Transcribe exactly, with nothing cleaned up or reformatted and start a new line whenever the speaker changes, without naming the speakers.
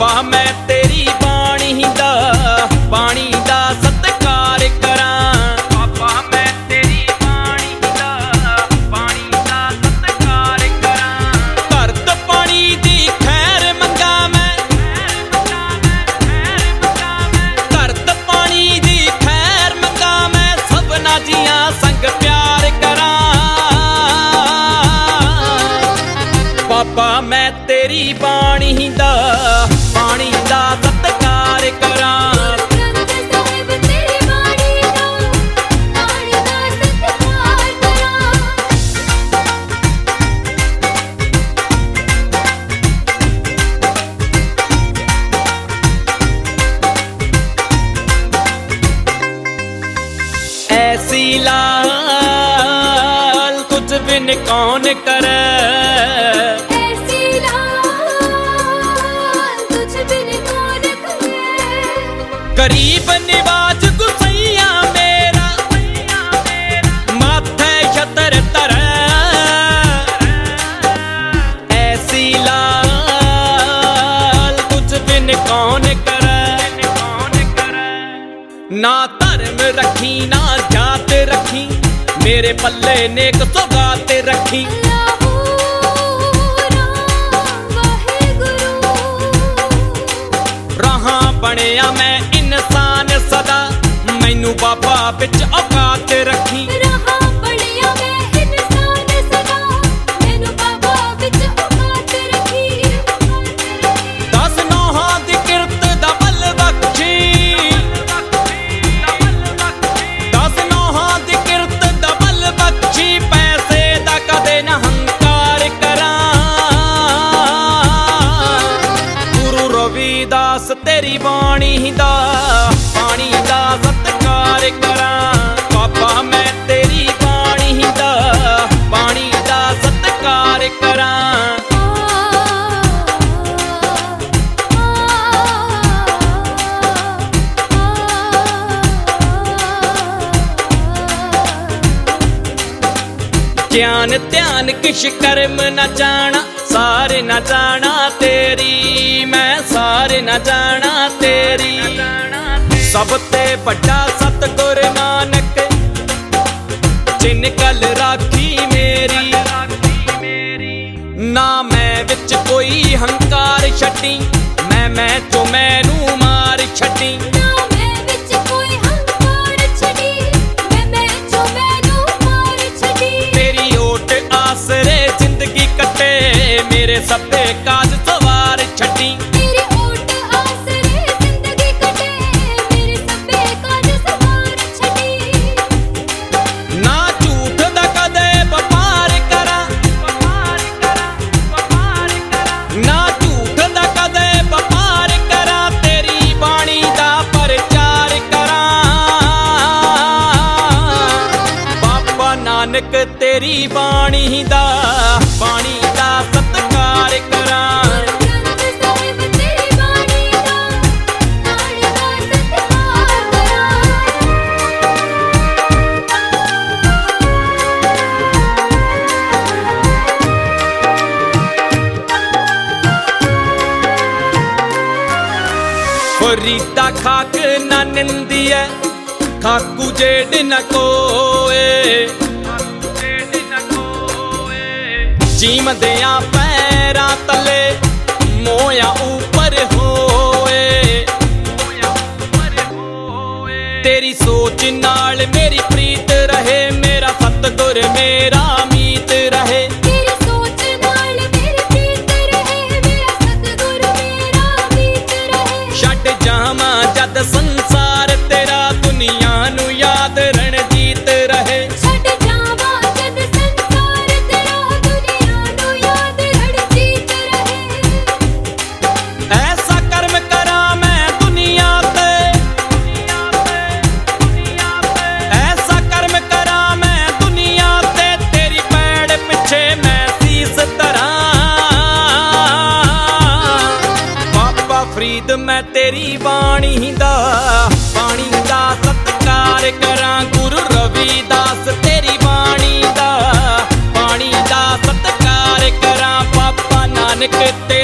पापा मैं तेरी बाणी दा बाणी दा सत्कार करां। पापा मैं तेरी बाणी दा बाणी दा सत्कार करां। धरत पानी दी खैर मंगा मैं धरत पानी दी खैर मंगा मैं सबना जियां संग प्यार करां। पापा मैं तेरी बाणी दा बाणी दा सत्कार करां। ऐसी लाल तुझ बिन कौन करे। गरीब निवाज गुसैया मेरा माथे छतर तरे। ऐसी लाल तुझ बिन कौन करे। ना धर्म रखी ना जात रखी मेरे पल्ले नेक सौगात रखी। रहा बनिया मैं इंसान सदा मैनू बाबा बिच औकात रखी।
रहा बनिया मैं इंसान सदा मैनू बाबा बिच औकात रखी।
दस नौहां दी किरत दा बल बख्शी दस नौहां दी किरत दा बल बख्शी पैसे दा कदे न हंकार करां। गुरु रविदास तेरी बाणी दा बाणी दा सत्कार करां। पापा मैं तेरी बाणी दा बाणी दा सत्कार करां। ज्ञान ध्यान किश कर्म न जाना सारे न जाना तेरी मैं सारे न जाना तेरी। सब ते बड़ा सतगुर नानक जिन कल राखी मेरी। ना मैं विच कोई हंकार छड्डी मैं मैं चो मैनू मार छड्डी। आसरे जिंदगी कटे मेरे सभे काज सवार छड्डी।
तेरी ओट आसरे जिंदगी कटे मेरे सभे काज सवार छड्डी।
ना झूठ दा कदे व्यापार करां ना झूठ दा कदे व्यापार करां तेरी बाणी दा प्रचार करां। बाबा नानक तेरी बाणी दा बाणी दा सत्कार करां। रीता खाक ना निंदी है खाकू जेड न कोए। जीमदिया पैरां तले मोया ऊपर होए। तेरी सोच नाल मेरी प्रीत रहे मेरा सतगुर मेरा मीत रहे।
तेरी सोच नाल मेरी प्रीत रहे मेरा सतगुर मेरा मीत रहे।
छड्ड जावां जद संसार तेरा दुनिया नू याद रणजीत रहे।
छड्ड जावां जद संसार तेरा दुनिया नू याद रणजीत रहे।
ऐसा कर्म करां मैं दुनिया ते ऐसा कर्म करां मैं दुनिया ते तेरी पैड़ पिछे मैं सीस धरां। बाबा फरीद मैं तेरी बाणी दा बाणी दा सत्कार करां। गुरु रविदास तेरी बाणी दा बाणी दा सत्कार करां। बाबा नानक ते